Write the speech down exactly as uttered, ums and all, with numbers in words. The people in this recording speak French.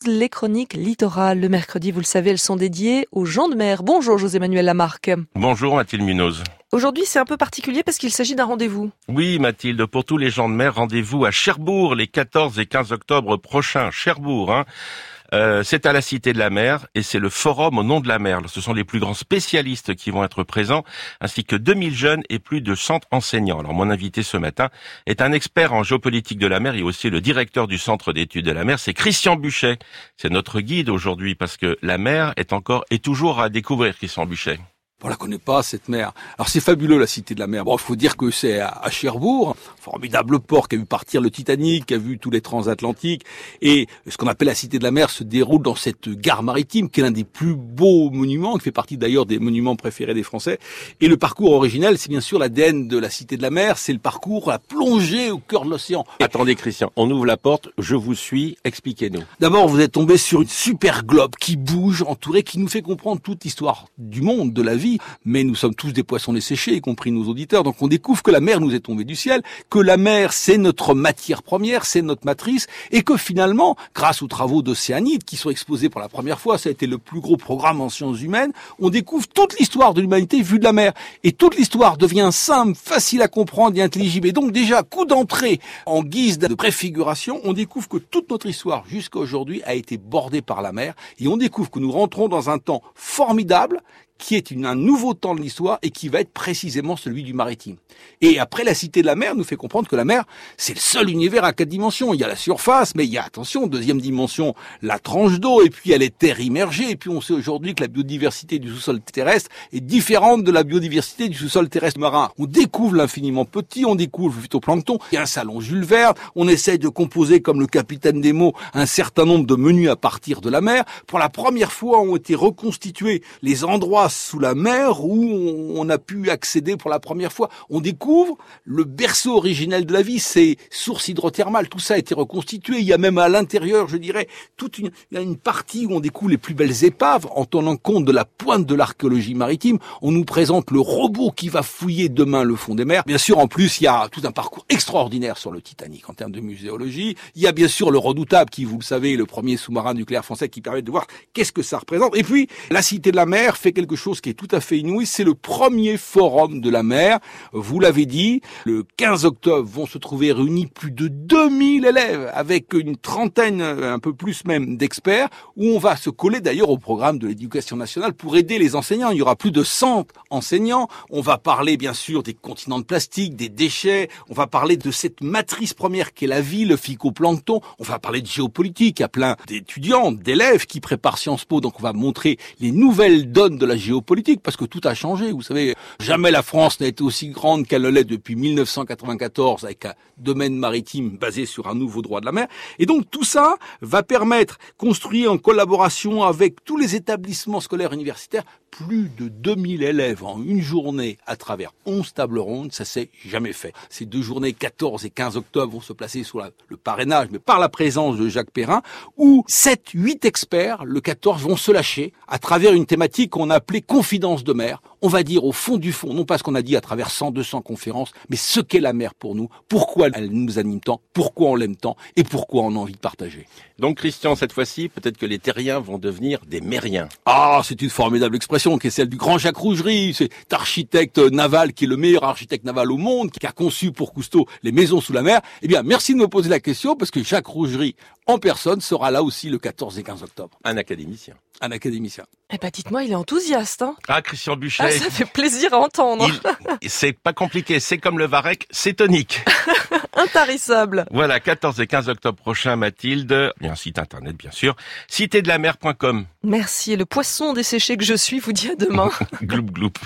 Les chroniques littorales, le mercredi, vous le savez, elles sont dédiées aux gens de mer. Bonjour José-Manuel Lamarque. Bonjour Mathilde Munoz. Aujourd'hui, c'est un peu particulier parce qu'il s'agit d'un rendez-vous. Oui Mathilde, pour tous les gens de mer, rendez-vous à Cherbourg les quatorze et quinze octobre prochains. Cherbourg, hein. Euh, c'est à la Cité de la Mer et c'est le forum au nom de la mer. Ce sont les plus grands spécialistes qui vont être présents, ainsi que deux mille jeunes et plus de cent enseignants. Alors mon invité ce matin est un expert en géopolitique de la mer et aussi le directeur du Centre d'études de la mer, c'est Christian Buchet. C'est notre guide aujourd'hui parce que la mer est encore et toujours à découvrir, Christian Buchet. On la connaît pas, cette mer. Alors c'est fabuleux, la Cité de la Mer. Bon, il faut dire que c'est à Cherbourg, formidable port qui a vu partir le Titanic, qui a vu tous les transatlantiques. Et ce qu'on appelle la Cité de la Mer se déroule dans cette gare maritime, qui est l'un des plus beaux monuments, qui fait partie d'ailleurs des monuments préférés des Français. Et le parcours originel, c'est bien sûr l'A D N de la Cité de la Mer, c'est le parcours, la plongée au cœur de l'océan. Attendez Christian, on ouvre la porte, je vous suis, expliquez-nous. D'abord, vous êtes tombé sur une super globe qui bouge, entourée, qui nous fait comprendre toute l'histoire du monde, de la vie. Mais nous sommes tous des poissons desséchés, y compris nos auditeurs. Donc on découvre que la mer nous est tombée du ciel, que la mer c'est notre matière première, c'est notre matrice, et que finalement, grâce aux travaux d'Océanide qui sont exposés pour la première fois, ça a été le plus gros programme en sciences humaines, on découvre toute l'histoire de l'humanité vue de la mer. Et toute l'histoire devient simple, facile à comprendre et intelligible. Et donc déjà, coup d'entrée, en guise de préfiguration, on découvre que toute notre histoire jusqu'à aujourd'hui a été bordée par la mer. Et on découvre que nous rentrons dans un temps formidable, qui est une, un nouveau temps de l'histoire et qui va être précisément celui du maritime. Et après, la Cité de la Mer nous fait comprendre que la mer, c'est le seul univers à quatre dimensions. Il y a la surface, mais il y a, attention, deuxième dimension, la tranche d'eau, et puis il y a les terres immergées, et puis on sait aujourd'hui que la biodiversité du sous-sol terrestre est différente de la biodiversité du sous-sol terrestre marin. On découvre l'infiniment petit, on découvre le phytoplancton, il y a un salon Jules Verne, on essaye de composer, comme le capitaine Nemo, un certain nombre de menus à partir de la mer. Pour la première fois, ont été reconstitués les endroits sous la mer où on a pu accéder pour la première fois. On découvre le berceau originel de la vie, ces sources hydrothermales, tout ça a été reconstitué. Il y a même à l'intérieur, je dirais, toute une, il y a une partie où on découvre les plus belles épaves en tenant compte de la pointe de l'archéologie maritime. On nous présente le robot qui va fouiller demain le fond des mers. Bien sûr, en plus, il y a tout un parcours extraordinaire sur le Titanic en termes de muséologie. Il y a bien sûr le Redoutable qui, vous le savez, est le premier sous-marin nucléaire français qui permet de voir qu'est-ce que ça représente. Et puis, la Cité de la Mer fait quelque chose qui est tout à fait inouï, c'est le premier forum de la mer. Vous l'avez dit, le quinze octobre vont se trouver réunis plus de deux mille élèves avec une trentaine, un peu plus même, d'experts, où on va se coller d'ailleurs au programme de l'éducation nationale pour aider les enseignants. Il y aura plus de cent enseignants. On va parler bien sûr des continents de plastique, des déchets. On va parler de cette matrice première qu'est la vie, le phytoplancton. On va parler de géopolitique. Il y a plein d'étudiants, d'élèves qui préparent Sciences Po. Donc on va montrer les nouvelles donnes de la géopolitique, parce que tout a changé. Vous savez, jamais la France n'a été aussi grande qu'elle l'est depuis mille neuf cent quatre-vingt-quatorze, avec un domaine maritime basé sur un nouveau droit de la mer. Et donc tout ça va permettre, construit en collaboration avec tous les établissements scolaires universitaires, plus de deux mille élèves en une journée à travers onze tables rondes, ça s'est jamais fait. Ces deux journées, quatorze et quinze octobre, vont se placer sous la, le parrainage, mais par la présence de Jacques Perrin, où sept, huit experts, le quatorze, vont se lâcher à travers une thématique qu'on a appelée confidence de mer. On va dire au fond du fond, non pas ce qu'on a dit à travers cent, deux cents conférences, mais ce qu'est la mer pour nous, pourquoi elle nous anime tant, pourquoi on l'aime tant et pourquoi on a envie de partager. Donc Christian, cette fois-ci, peut-être que les terriens vont devenir des mériens. Ah, c'est une formidable expression qui est celle du grand Jacques Rougerie, cet architecte naval qui est le meilleur architecte naval au monde, qui a conçu pour Cousteau les maisons sous la mer. Eh bien, merci de me poser la question parce que Jacques Rougerie en personne sera là aussi le quatorze et quinze octobre. Un académicien. Un académicien. Eh ben, dites-moi, il est enthousiaste, hein. Ah, Christian Buchet. Ah, ça fait plaisir à entendre. Il, c'est pas compliqué, c'est comme le varech, c'est tonique. Intarissable. Voilà, quatorze et quinze octobre prochain, Mathilde. Il y a un site internet, bien sûr. cité de la mer point com. Merci. Et le poisson desséché que je suis vous dit à demain. Gloup, gloup.